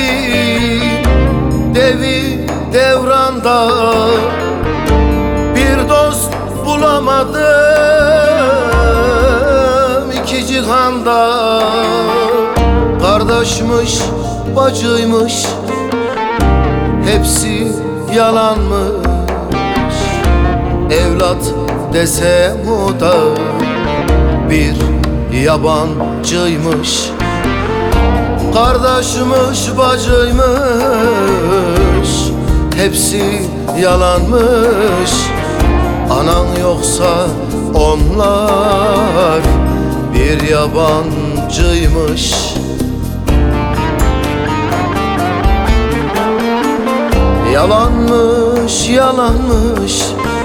devi devranda, bir dost bulamadım iki cihanda. Kardeşmiş, bacıymış, hepsi yalanmış. Evlat desem o da bir yabancıymış. Kardeşmiş, bacıymış, hepsi yalanmış. Anan yoksa onlar bir yabancıymış. Yalanmış, yalanmış,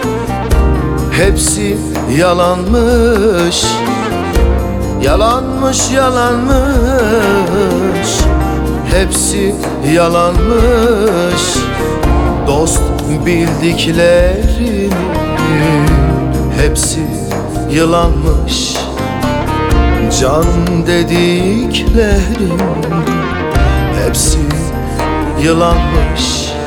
hepsi yalanmış. Yalanmış, yalanmış, hepsi yalanmış. Dost bildiklerim hepsi yılanmış. Can dediklerim hepsi yılanmış.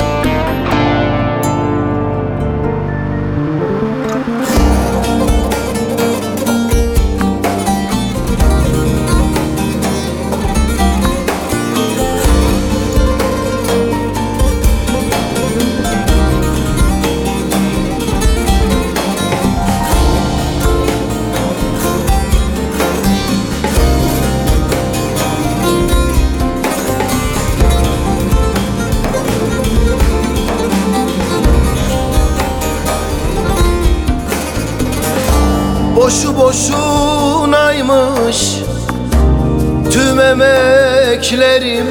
Boşu boşunaymış tüm emeklerim.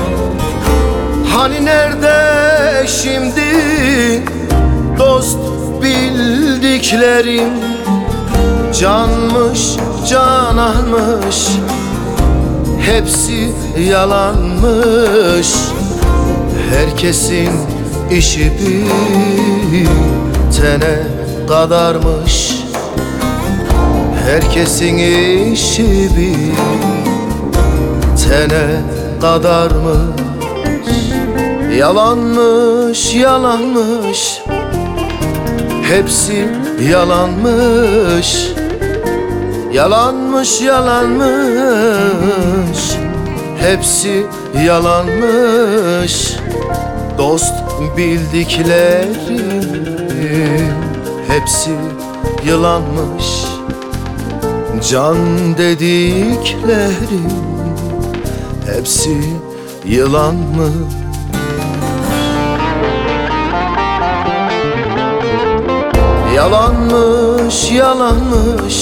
Hani nerede şimdi dost bildiklerim? Canmış, cananmış, hepsi yalanmış. Herkesin işi bitene kadarmış. Herkesin işi bitene kadarmış. Yalanmış, yalanmış, hepsi yalanmış. Yalanmış, yalanmış, hepsi yalanmış. Dost bildiklerim hepsi yılanmış. Can dediklerim hepsi yılanmış. Yalanmış, yalanmış,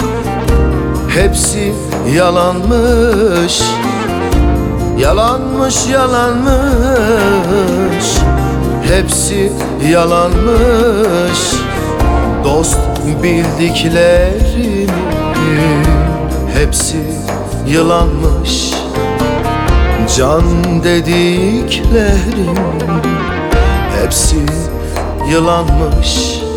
hepsi yalanmış. Yalanmış, yalanmış, hepsi yalanmış. Dost bildiklerim hepsi yılanmış. Can dediklerim hepsi yılanmış.